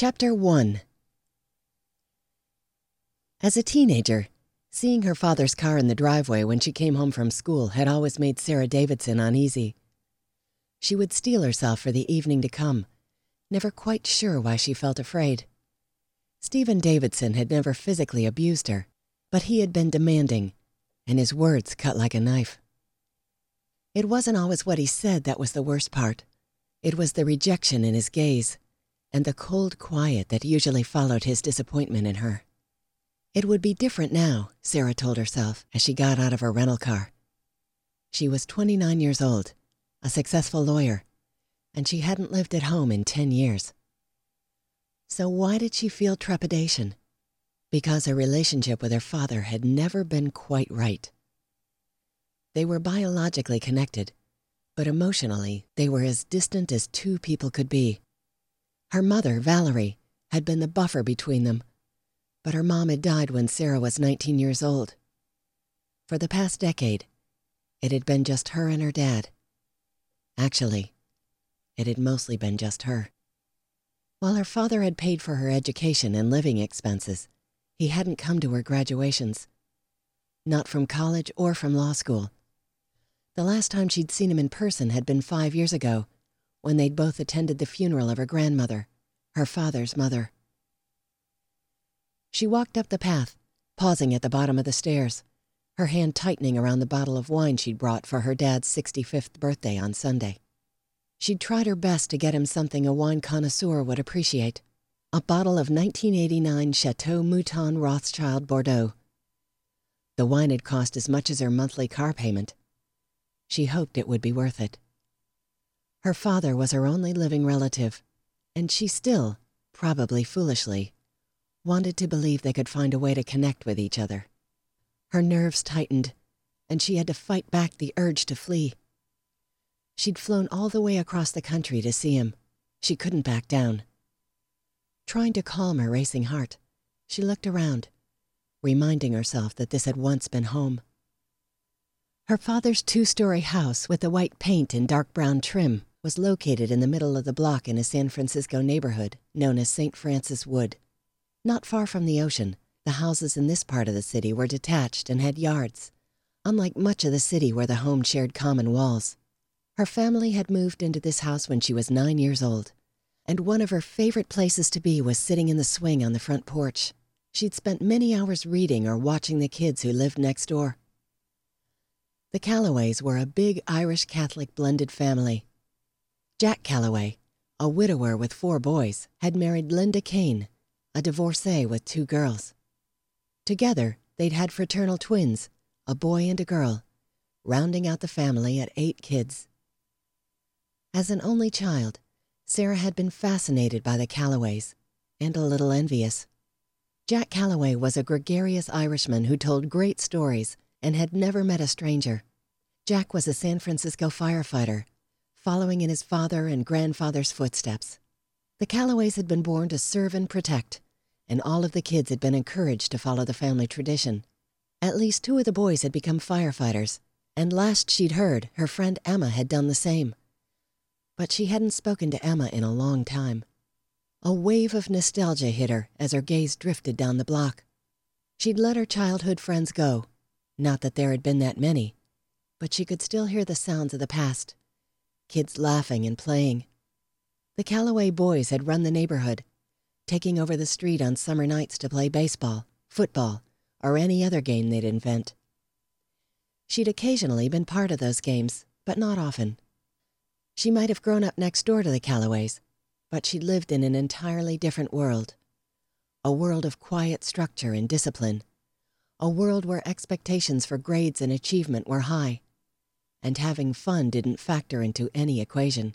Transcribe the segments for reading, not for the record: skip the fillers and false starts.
Chapter 1. As a teenager, seeing her father's car in the driveway when she came home from school had always made Sarah Davidson uneasy. She would steel herself for the evening to come, never quite sure why she felt afraid. Stephen Davidson had never physically abused her, but he had been demanding, and his words cut like a knife. It wasn't always what he said that was the worst part. It was the rejection in his gaze, and the cold quiet that usually followed his disappointment in her. It would be different now, Sarah told herself as she got out of her rental car. She was 29 years old, a successful lawyer, and she hadn't lived at home in 10 years. So why did she feel trepidation? Because her relationship with her father had never been quite right. They were biologically connected, but emotionally they were as distant as two people could be. Her mother, Valerie, had been the buffer between them, but her mom had died when Sarah was 19 years old. For the past decade, it had been just her and her dad. Actually, it had mostly been just her. While her father had paid for her education and living expenses, he hadn't come to her graduations. Not from college or from law school. The last time she'd seen him in person had been 5 years ago, when they'd both attended the funeral of her grandmother, her father's mother. She walked up the path, pausing at the bottom of the stairs, her hand tightening around the bottle of wine she'd brought for her dad's 65th birthday on Sunday. She'd tried her best to get him something a wine connoisseur would appreciate, a bottle of 1989 Chateau Mouton Rothschild Bordeaux. The wine had cost as much as her monthly car payment. She hoped it would be worth it. Her father was her only living relative, and she still, probably foolishly, wanted to believe they could find a way to connect with each other. Her nerves tightened, and she had to fight back the urge to flee. She'd flown all the way across the country to see him. She couldn't back down. Trying to calm her racing heart, she looked around, reminding herself that this had once been home. Her father's 2-story house with the white paint and dark brown trim was located in the middle of the block in a San Francisco neighborhood known as St. Francis Wood. Not far from the ocean, the houses in this part of the city were detached and had yards, unlike much of the city where the home shared common walls. Her family had moved into this house when she was 9 years old, and one of her favorite places to be was sitting in the swing on the front porch. She'd spent many hours reading or watching the kids who lived next door. The Callaways were a big Irish Catholic blended family. Jack Callaway, a widower with 4 boys, had married Linda Kane, a divorcee with 2 girls. Together, they'd had fraternal twins, a boy and a girl, rounding out the family at 8 kids. As an only child, Sarah had been fascinated by the Callaways, and a little envious. Jack Callaway was a gregarious Irishman who told great stories and had never met a stranger. Jack was a San Francisco firefighter, following in his father and grandfather's footsteps. The Callaways had been born to serve and protect, and all of the kids had been encouraged to follow the family tradition. At least 2 of the boys had become firefighters, and last she'd heard, her friend Emma had done the same. But she hadn't spoken to Emma in a long time. A wave of nostalgia hit her as her gaze drifted down the block. She'd let her childhood friends go. Not that there had been that many, but she could still hear the sounds of the past. Kids laughing and playing. The Callaway boys had run the neighborhood, taking over the street on summer nights to play baseball, football, or any other game they'd invent. She'd occasionally been part of those games, but not often. She might have grown up next door to the Callaways, but she'd lived in an entirely different world. A world of quiet structure and discipline. A world where expectations for grades and achievement were high, and having fun didn't factor into any equation.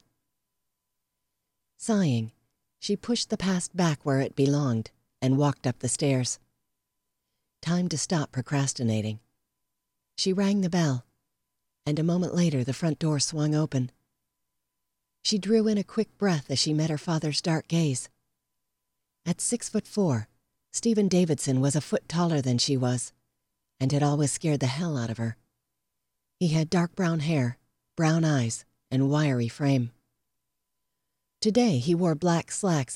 Sighing, she pushed the past back where it belonged and walked up the stairs. Time to stop procrastinating. She rang the bell, and a moment later the front door swung open. She drew in a quick breath as she met her father's dark gaze. At 6'4", Stephen Davidson was a foot taller than she was, and had always scared the hell out of her. He had dark brown hair, brown eyes, and wiry frame. Today he wore black slacks